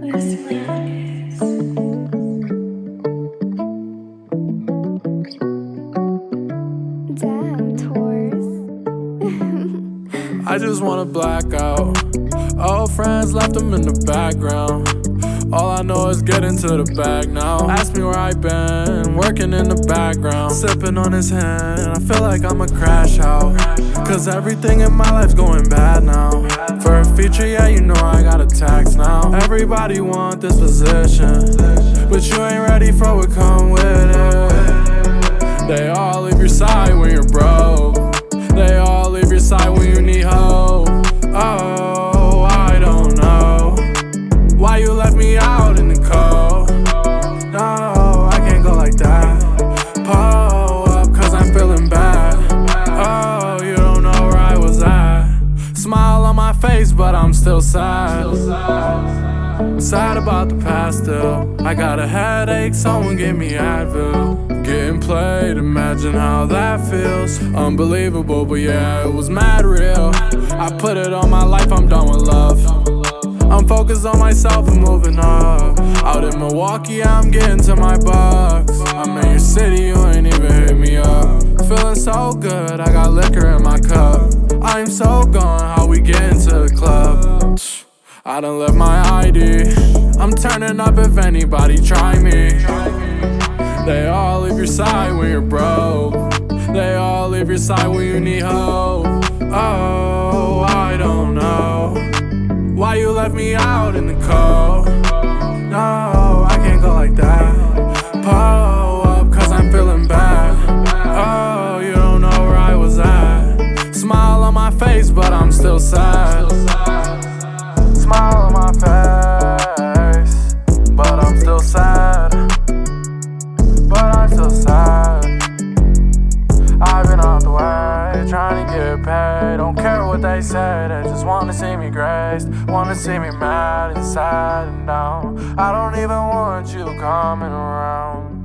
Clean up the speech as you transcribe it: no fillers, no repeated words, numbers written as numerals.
Damn, Taurus. I just wanna black out. Old friends left them in the background. All I know is get into the bag now. Ask me where I been, working in the background. Sipping on his hand, I feel like I'ma crash out. Cause everything in my life's going bad now. For a feature, yeah, you know I got a tax now. Everybody want this position, but you ain't ready for what come with it. They all leave your side when you're broke. They all leave your side when you need hope. Oh, I don't know why you left me out in the cold. No, I can't go like that. Pull up cause I'm feeling bad. Oh, you don't know where I was at. Smile on my face but I'm still sad. Sad about the past still. I got a headache, someone give me Advil. Getting played, imagine how that feels. Unbelievable, but yeah, it was mad real. I put it on my life, I'm done with love. I'm focused on myself and moving up. Out in Milwaukee, I'm getting to my bucks. I'm in your city, you ain't even hit me up. Feeling so good, I got liquor in my cup. I'm so gone, how we get into the club. I done left my ID. I'm turning up if anybody try me. They all leave your side when you're broke. They all leave your side when you need hope. Oh, I don't know why you left me out in the cold. No, I can't go like that. Pull up cause I'm feeling bad. Oh, you don't know where I was at. Smile on my face but I'm still sad. Smile on my face but I'm still sad. But I'm still sad. I've been out the way, trying to get paid. Don't care what they say, they just wanna see me graced. Wanna see me mad and sad and down. I don't even want you coming around.